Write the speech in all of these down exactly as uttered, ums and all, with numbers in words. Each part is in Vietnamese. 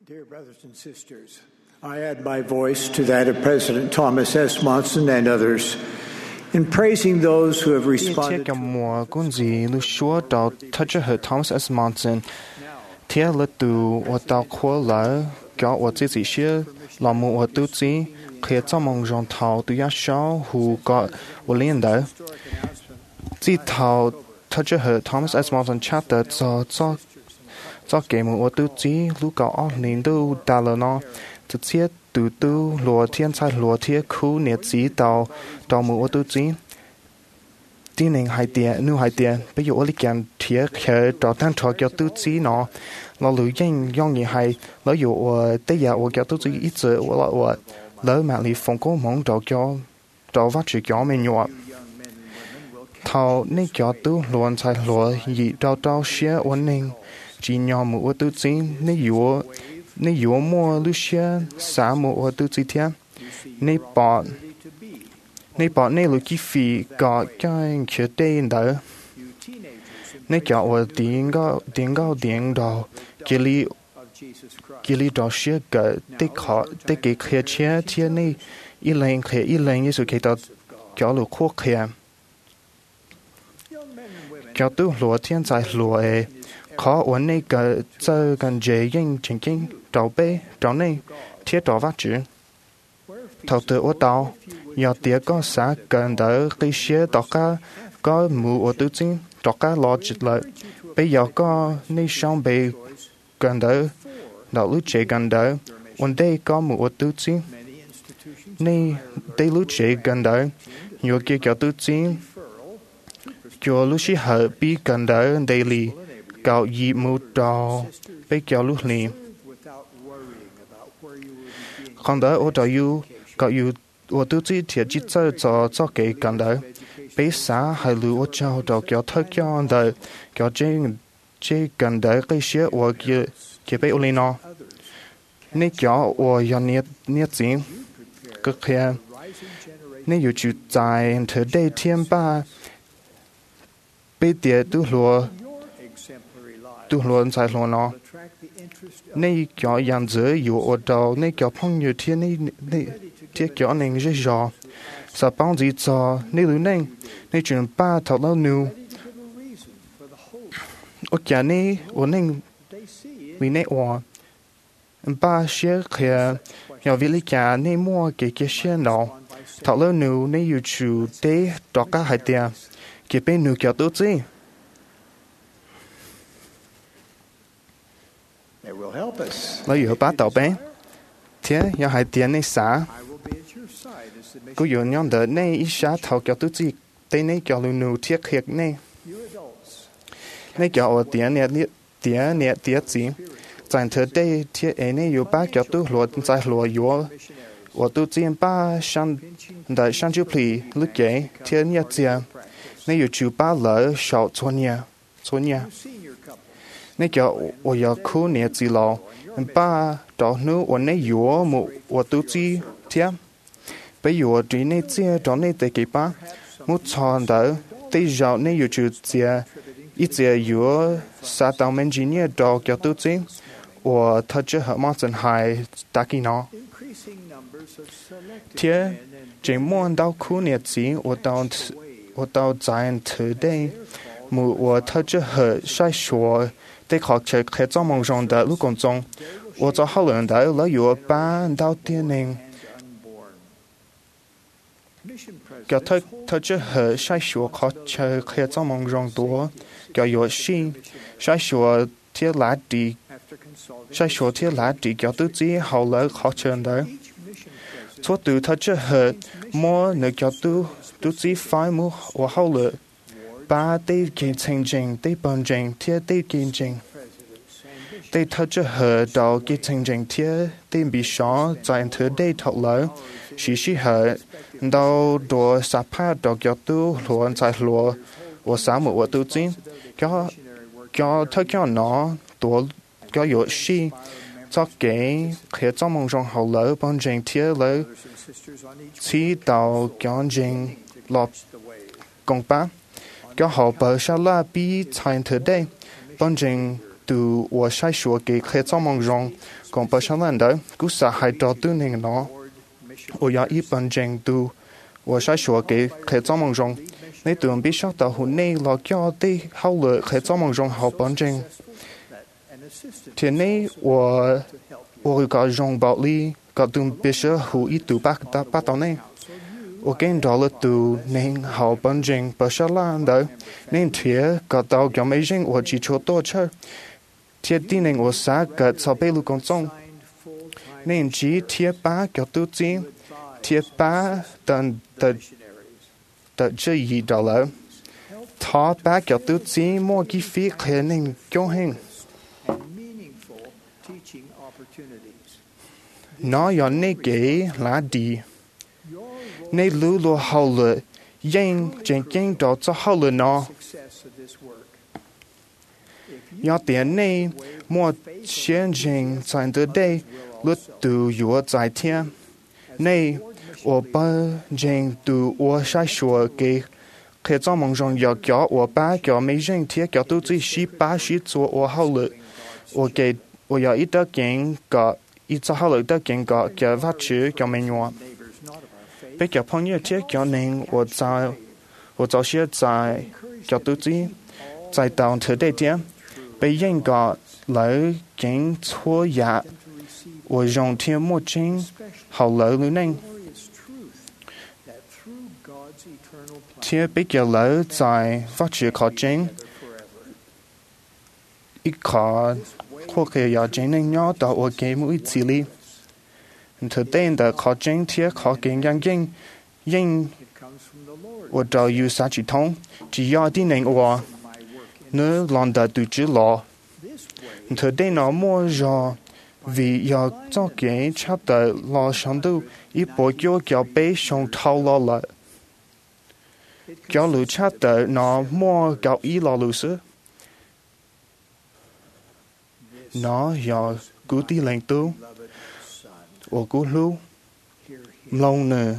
Dear brothers and sisters, I add my voice to that of President Thomas S. Monson and others in praising those who have responded to mùa cuốn gì lưu chúa đạo thật cho hệ Thomas S. Monson thế là từ ở đạo khóa lỡ cho ở chỉ chỉ là một ở tu chỉ khi cho mong rằng thảo tu ya sao hù có ở liên đó chỉ thảo thật cho hệ Thomas S. Monson chat cho cho cho cái một ở tu chỉ lúc có ở liên đâu đã là nó thực chất từ từ lúa thiên sai lúa thiên khu nhiệt chỉ tàu tàu một ở tu chỉ tin nên hai tiền nu hai tiền bây giờ ở lịch cảnh thiệt khởi trò tan trò cho tu chỉ nó nó lưỡi danh yong như hai lỡ dụ tới giờ ở cho tu chỉ ít giờ ở ở lỡ mà li phong có mong trò cho trò phát triển cho mình nhọ thầu nên cho tu luôn sai lúa gì trao trao xé ổn định chỉ nhỏ một ở tu chỉ nên dụ nên dụ mua lưu xé xả một ở tu chỉ thiệt nên bỏ nên bỏ nên lúc chi phí có cái chuyện tiền đó nên cho ở tiền có tiền có tiền đó chỉ li chỉ li đó sẽ cái tích khó tích cái khía chia chia này ít lần khía ít lần như sự cái đó cho lục khó khía cho tu lúa thiên tài lúa ấy khó ổn này cái giờ gần dễ dàng chính chính trâu bê trâu này thiết trâu phát triển thầu từ ô tàu giờ tiệt có xã gần đỡ cái xe tàu cá có mũ ô tô chính tàu cá lo chật lại bây giờ có nơi sông bể gần đỡ đảo lúa chế gần đỡ ổn đây có mũ ô tô chính nơi đây lúa chế gần đỡ nhiều kia kéo tô chính cho lúa xí hở bị gần đỡ đây lì cạo dì mũ đỏ bây kéo lúa lì không đỡ ô tàu yêu cạo yêu我都知铁只做做做幾緊到，比啥係路我做到叫推講到，叫這這緊到這些我叫叫俾我嚟咯，你叫我要捏捏錢，個佢，你要住在土地天吧，俾啲都落，都落在落咯。你叫人子有我到，你叫朋友天你你。thiết cho nên rất rõ, sao bao giờ cho nên lúc này nên chuyện ba thảo lâu nu, ở nhà này ở nên vì này ở ba xe kia nhà vì lý nhà nên mua cái cái xe nào thảo lâu nu nên yêu chủ để đọc các hải tiền cái bên nu kiểu tốt gì, lấy yêu ba tàu bé, thế nhà hải tiền này xả cô yêu nhóm đỡ này ít xa thầu kéo tự gì đây này kéo lưu nụ thiết khiết này này kéo ở tiếng nè tiếng nè tiếng gì chẳng thở đây thiết ấy này yêu ba kéo tự luật giải luật yêu ở tự nhiên ba sang đại sang chụp lì lúc kế thiết nè chia này yêu chụp ba lỡ sầu cho nhà cho nhà này kéo ở yêu khu nè gì lo ba đó nữa ở này yêu một ở tự nhiên thiết bây giờ chỉ nên chia cho nên tới cái ba một chọn đó tới giờ nên yêu chữ chia ít chia yêu sa tao mình chỉ nhớ đó kiểu tự nhiên và thật chứ họ mang chân hại ta kia nó thế chỉ muốn đào khu nhiệt gì và đào và đào giải từ đây mu và thật chứ họ sai số để họ chơi khai trong mong rằng đó lúc còn trong và cho họ lần đó là yêu ba đào tiền nên cái thời thời chứ hệ sai số khó chơi khi trong mong rong đua cái yếu sinh sai số thiết lá đi sai số thiết lá đi cái tự chỉ hậu lỡ khó chơi đó số từ thời chứ hệ mua nơi cái tự tự chỉ phải mua và hậu lỡ ba đây cái thành trình đây bằng trình thiết đây kinh trình đây thời chứ hệ đầu cái thành trình thiết đây bị sót tại thời đây thọ lỡ chỉ chỉ hệ đâu đồ sắp phát đồ kiểu tu luôn tại lúa và sáng một vật tu chính cho cho thay cho nó đồ cho yếu sĩ cho cái khi trong mong rằng hậu lỡ bằng trình thiết lỡ chỉ đầu cho trình lọp công bá cho hậu bờ sa la bi thành thời đây bằng trình từ我sai说给开造梦中，讲不上难的，故事还到对您呢。我要一本正读，我sai说给开造梦中，你tưởng biết sao tao hôm nay lo cho đi hậu lợi khai造梦中好本正。thế này 我我个用暴力，个tưởng biết sao hữu ý tụ bác ta bắt tao này。我跟到了度您好本正不是烂的，您贴个到个没人我只求多车，贴地您我三个草背路工中，您只贴八个肚子，贴八等的的这一到了，他八个肚子莫给飞可能高兴，那要你给拉低。你路路好了，因正经到做好了呢。要点你莫先进在的地，路途有在天。你我把进度我sai说给，开造梦中要叫我把叫没人贴叫都最十八十做我好了，我给我要一得经个一做好了得经个叫发出叫没用。被叫朋友贴叫您，我在我早些在叫肚子，在当特地点，被人家来经错呀，我用天墨镜好来了您，贴被叫来在发出考证，一考或可要证明要到我给每一次里。thực tế đã khó tranh thiết khó kinh yang kinh nhưng 我找有啥去通只要的能我呢浪的对之了 thực tế nó mua rồi vì要cho cái chắc的lo sáng tu ít bộ cho kéo bé xong thao lo lại kéo lũ chắc的nó mua kéo ý lo lũ sư nó要cứu tí lệnh tu 我咕噜，lâu nữa，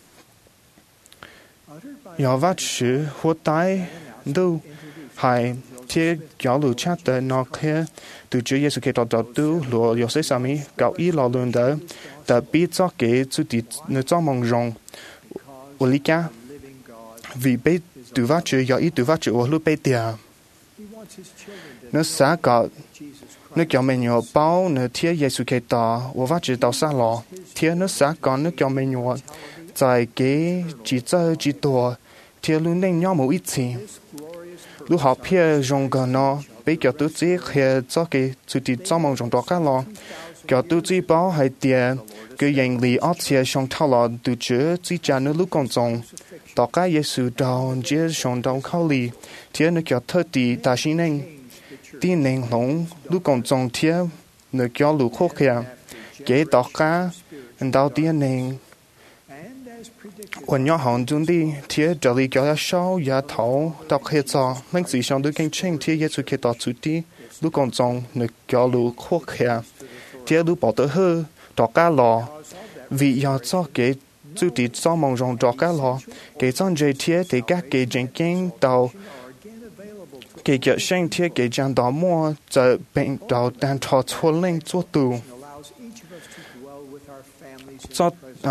要挖出火带都还贴脚路车的那些，对主耶稣基督的都罗有些什么搞一老轮的，的比早给主的那造梦中，我理解，vì被对挖出要一对挖出我路被掉，那啥搞。nước cho mình nhỏ bao nước thiết Giêsu Kitô, tôi phát triển tạo xa lò, thiết nước xã còn nước cho mình nhỏ, tại cái chỉ chơi chỉ tổ, thiết luôn nên nhỏ một ít gì, lúc học phía trong gần nó, bây giờ tôi chỉ khi cho cái sự ti cho mong trong đó cả lò, giờ tôi chỉ bảo hay tiền, cái hành lý ở phía trong thao lò từ trước chỉ trả nước lúc còn trong, đó cái Giêsu đào chỉ trong đào khâu lì, thiết nước cho thơ ti ta xin nên tin nên lòng lúc còn trong thiết nơi cho lũ khô khe kế tỏ cá đào tiên nên quan nhỏ hòn chúng đi thiết trở lại cho sau giá thấu đọc hệ cho nên chỉ trong đối kinh tranh thiết Giêsu Kitô chủ đi lúc còn trong nơi cho lũ khô khe thiết lũ bỏ tới hư đọc cá lò vì giờ cho kế chủ đi cho mong rong đọc cá lò kế trong dây thiết thì các kế chính kinh tàu cái kiểu sinh thiết cái trang đó mua giờ bệnh đó đang thọ thua lên cho tù cho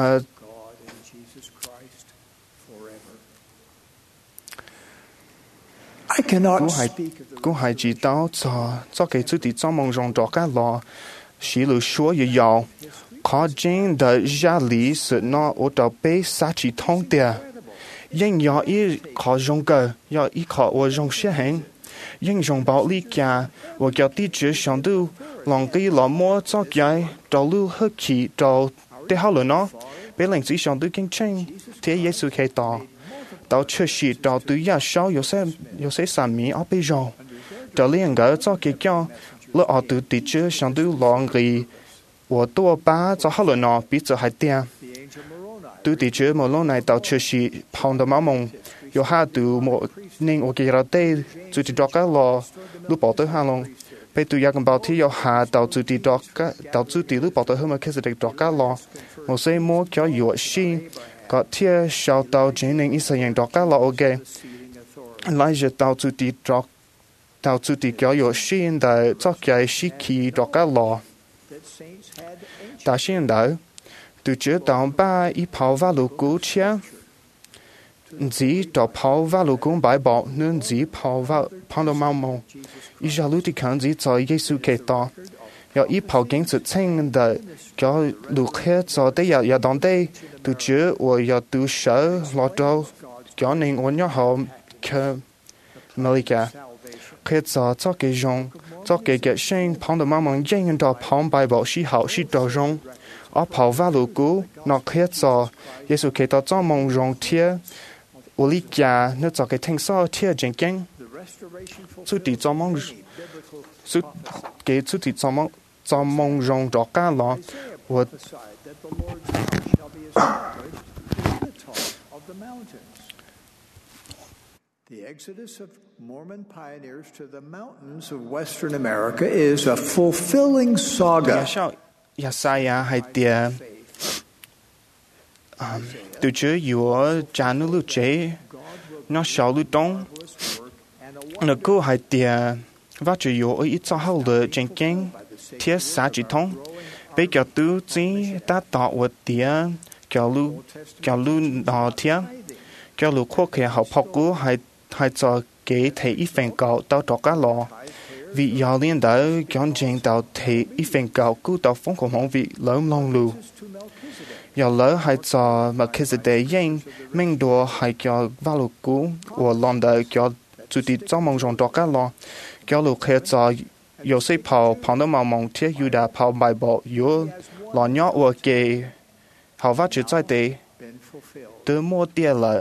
cú hải cú hải chỉ tao cho cho cái thứ thì cho mong rong đó cái lò xí lù xua yêu yêu khó chính的家里是那我到被杀起通的因要一考中个要一考我中学行英雄暴力家，我叫地主上都浪给老莫做解，道路黑气道得好了呢。被领子上都经称，贴耶稣开道，到确实到对呀少有些有些神明而被绕，到两个做给讲，了而对地主上都浪给我多把做好了呢，比这还点。对地主无论来到确实碰到毛蒙。有哈杜莫宁我给了对，就地多个咯，路跑到哈龙，被对亚根包提有哈到就地多个，到就地路跑到后面开始地多个咯，我说莫叫有事，个天小到今年一十年多个咯 ，OK，来着到就地多 tao chú tì kéo yếu xin đời cho cái sĩ kỳ đó cả lò. Ta xin đời, từ trước tao ba ý pháo và lũ cú chia. Dĩ đó pháo và lũ cú bài bỏ nên dĩ pháo và pháo đồ mau mong. Ý ra lũ tì khẳng dĩ cho Giê-xu kê tỏ. Yếu ý pháo gánh sự chênh đời kéo lũ khế cho tế yếu yếu đón tế. Từ trước và yếu từ sở lọ trâu kéo nên ổn nhỏ họ kê mê lì kà. Khế cho cho cái rong, cho cái cái sinh pháo đồ mau mong dành đó pháo bài bỏ sĩ hảo sĩ đồ rong. Ở pháo và lũ cú, nó khế cho Giê-xu kê tỏ cho mong rong thiê. Ủa lý kà nó cho cái thanh so thiê dành kênh. Chú tì cho mong chú cái chú tì cho mong cho mong rong đó cả lọ. Và The exodus of Mormon pioneers to the mountains of Western America is a fulfilling saga. Yesaya hay tia từ trước yếu cha nữ lưu chế nó sáu lưu đông nó cứ hay tia và chỉ yếu ít cho hậu lửa trên kênh thiết xã chỉ thông bây giờ tu chỉ ta tạo vật tia kéo lưu kéo lưu đó thiết kéo lưu khoa kia học học cũ hay hay cho cái thầy ít phần cầu tao cho cá lò vì giờ liên đã chọn trình tạo thầy ít phần cầu cứu tạo phong của mong vị lớn long lưu giờ lỡ hay cho mà khi sự đề yên mình đùa hay cho vào lục cũ và làm đời cho chủ tịch trong mong rong cho cá lò cho lục khi cho yếu sĩ phao phao đó mà mong thiết ưu đã phao bài bộ yếu lò nhỏ và cái họ phát triển trái tế từ mua tiền lợi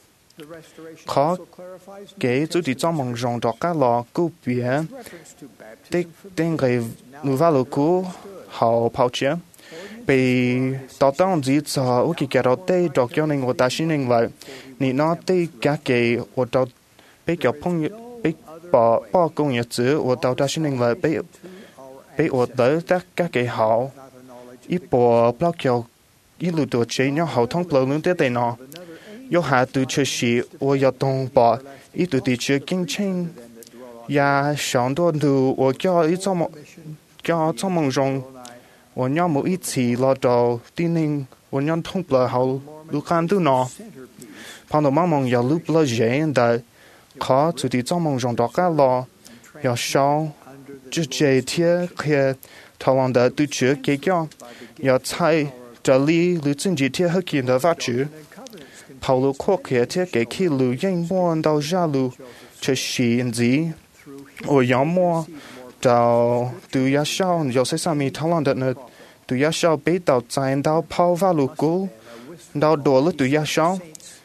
khó cái chủ tịch trong mong rong cho cá lò cứu biển tích tên người nuôi vào lục cũ họ phao chiến bị tao tao chỉ cho ok cái đó tây đọc cho nên người ta xin nên vậy nị nó tây cả cái ở tao bị cái phong bị bỏ bỏ công nghiệp chữ ở tao ta xin nên vậy bị bị ở tới tất cả cái họ ít bỏ bao kiểu ít lụt tuổi chế nhau họ thông bao lớn tới đây nó yếu hạ từ chơi xí ở yếu đông bỏ ít từ từ chơi kinh tranh ya sáng đó từ ở cho ít trong cho trong mong rong我娘冇一起攞到啲令我娘通不了好路看到呢，碰到忙忙要路不了人的，靠就地找忙用到家了，要少就这天去台湾的对决给讲，要猜这里路经济天和见的发展，跑路扩开天给去路人摸到下路，这现在我要摸。到từ nhà sau有些上面讨论的呢，từ nhà sau bị tàu chạy到跑vào lục cũ，到多了từ nhà sau，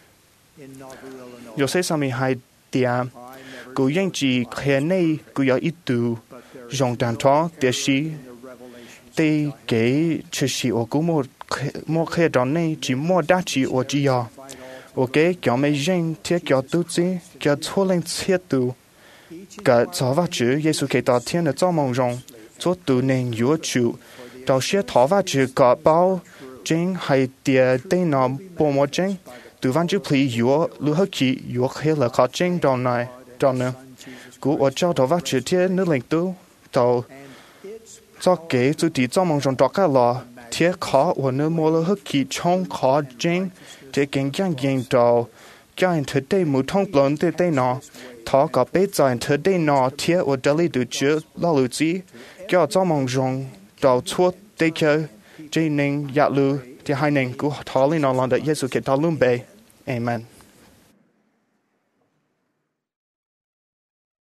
有些上面还点，古人只看内，古要一度用单套，但是对给确实我估摸摸看到内只摸大只我只要，我给叫没人贴叫肚子，叫错人切肚。cả cho va chữ Giêsu kể tỏ thiên ở trong mong rong cho tu nên yếu chủ đầu xe thọ va chữ cả bao chính hay tiền tên nó bộ một chính tu văn chữ pli yếu lưu hắc kỳ yếu khi là khó chính đầu này đầu nữa cú ở trong thọ va chữ thiên nước lệnh tu đầu cho kể chủ tí trong mong rong đọc cả lò thiên khó ở nơi mua lưu hắc kỳ trong khó chính để kinh doanh kinh đầu cho anh thực tế một thông lớn tới đây nó thọ có bé dành thực tế nó thiết ở đây là được chữa lo lưu trí cho trong mong rong đầu chuột để cho chỉ nên dạ lưu thì hai nên của thọ lên nó làm được Giêsu Kitô luôn bề amen.